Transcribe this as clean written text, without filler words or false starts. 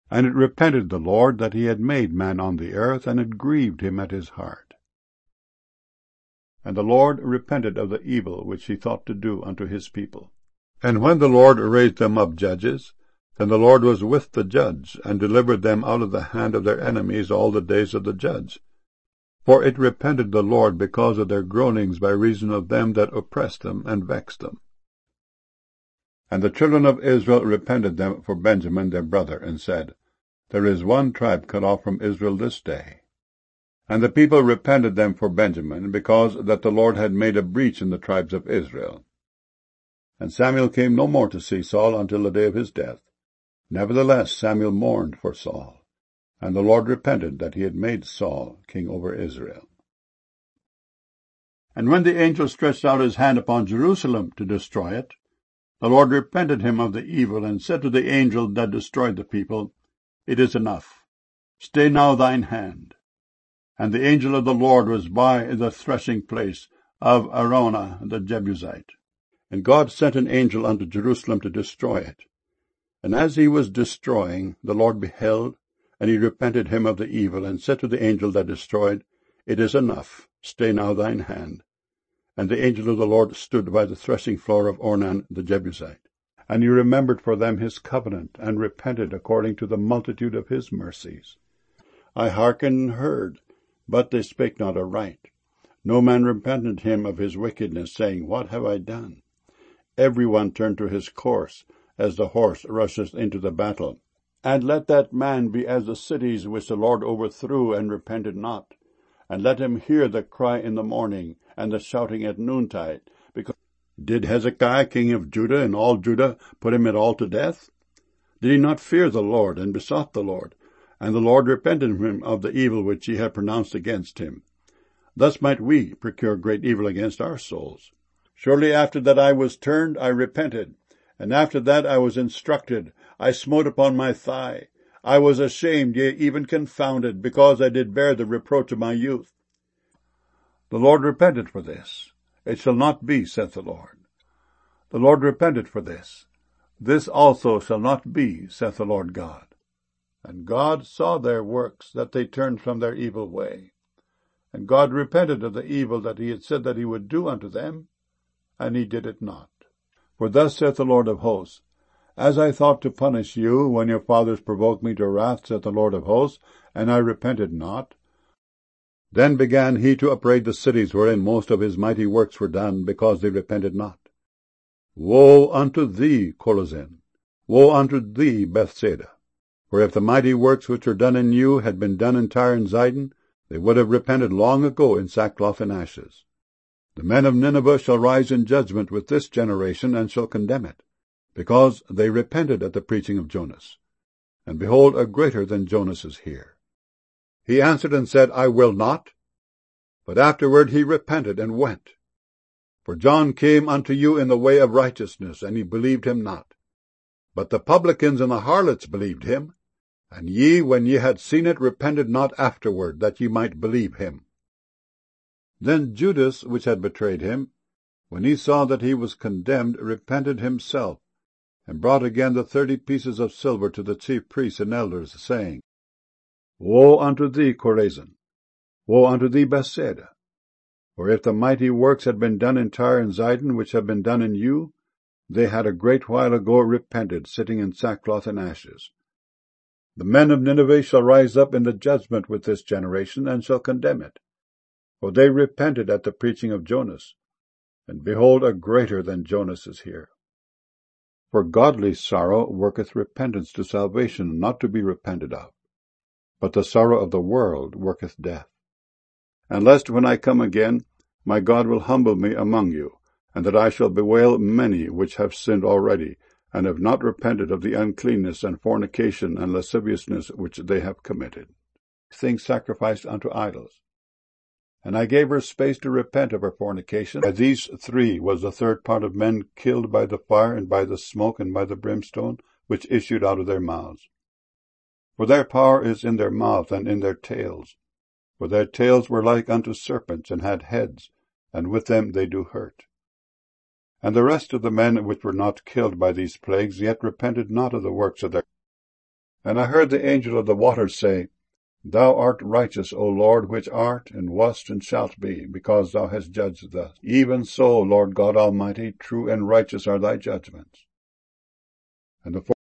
And it repented the Lord that he had made man on the earth, and it grieved him at his heart. And the Lord repented of the evil which he thought to do unto his people. And when the Lord raised them up judges, then the Lord was with the judge, and delivered them out of the hand of their enemies all the days of the judge. For it repented the Lord because of their groanings by reason of them that oppressed them and vexed them. And the children of Israel repented them for Benjamin their brother, and said, There is one tribe cut off from Israel this day. And the people repented them for Benjamin, because that the Lord had made a breach in the tribes of Israel. And Samuel came no more to see Saul until the day of his death. Nevertheless Samuel mourned for Saul, and the Lord repented that he had made Saul king over Israel. And when the angel stretched out his hand upon Jerusalem to destroy it, the Lord repented him of the evil, and said to the angel that destroyed the people, It is enough. Stay now thine hand. And the angel of the Lord was by the threshing place of Araunah the Jebusite. And God sent an angel unto Jerusalem to destroy it. And as he was destroying, the Lord beheld, and he repented him of the evil, and said to the angel that destroyed, It is enough. Stay now thine hand. And the angel of the Lord stood by the threshing floor of Ornan the Jebusite. And he remembered for them his covenant, and repented according to the multitude of his mercies. I hearkened and heard, but they spake not aright. No man repented him of his wickedness, saying, What have I done? Every one turned to his course, as the horse rusheth into the battle. And let that man be as the cities which the Lord overthrew, and repented not. And let him hear the cry in the morning, and the shouting at noontide. Because did Hezekiah king of Judah and all Judah put him at all to death? Did he not fear the Lord, and besought the Lord? And the Lord repented him of the evil which he had pronounced against him. Thus might we procure great evil against our souls. Surely after that I was turned, I repented, and after that I was instructed, I smote upon my thigh. I was ashamed, yea, even confounded, because I did bear the reproach of my youth. The Lord repented for this. It shall not be, saith the Lord. The Lord repented for this. This also shall not be, saith the Lord God. And God saw their works, that they turned from their evil way. And God repented of the evil that he had said that he would do unto them, and he did it not. For thus saith the Lord of hosts, As I thought to punish you, when your fathers provoked me to wrath, saith the Lord of hosts, and I repented not, then began he to upbraid the cities wherein most of his mighty works were done, because they repented not. Woe unto thee, Chorazin! Woe unto thee, Bethsaida! For if the mighty works which were done in you had been done in Tyre and Zidon, they would have repented long ago in sackcloth and ashes. The men of Nineveh shall rise in judgment with this generation, and shall condemn it, because they repented at the preaching of Jonas. And behold, a greater than Jonas is here. He answered and said, I will not. But afterward he repented and went. For John came unto you in the way of righteousness, and ye believed him not. But the publicans and the harlots believed him. And ye, when ye had seen it, repented not afterward, that ye might believe him. Then Judas, which had betrayed him, when he saw that he was condemned, repented himself, and brought again the 30 pieces of silver to the chief priests and elders, saying, Woe unto thee, Chorazin! Woe unto thee, Bethsaida! For if the mighty works had been done in Tyre and Zidon, which have been done in you, they had a great while ago repented, sitting in sackcloth and ashes. The men of Nineveh shall rise up in the judgment with this generation, and shall condemn it. For they repented at the preaching of Jonas, and behold, a greater than Jonas is here. For godly sorrow worketh repentance to salvation, not to be repented of. But the sorrow of the world worketh death. And lest when I come again, my God will humble me among you, and that I shall bewail many which have sinned already, and have not repented of the uncleanness and fornication and lasciviousness which they have committed, things sacrificed unto idols. And I gave her space to repent of her fornication. By these 3 was the 3rd part of men killed by the fire, and by the smoke, and by the brimstone, which issued out of their mouths. For their power is in their mouth and in their tails. For their tails were like unto serpents, and had heads, and with them they do hurt. And the rest of the men which were not killed by these plagues yet repented not of the works of their. And I heard the angel of the waters say, Thou art righteous, O Lord, which art, and wast, and shalt be, because thou hast judged thus. Even so, Lord God Almighty, true and righteous are thy judgments. And the